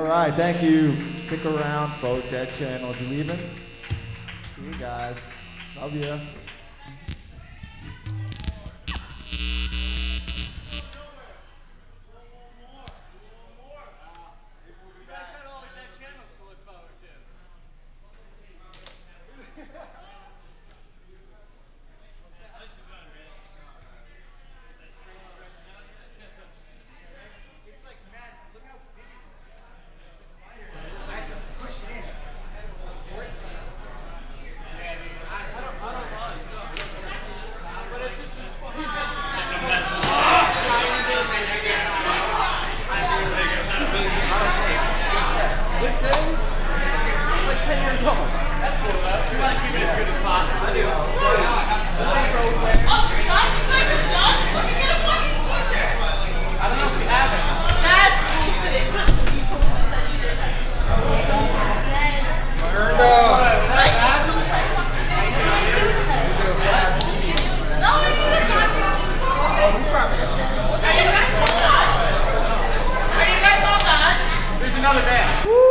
All right, thank you. Stick around, Vote Dead Channel. You leaving? See you guys. Love you. Another band.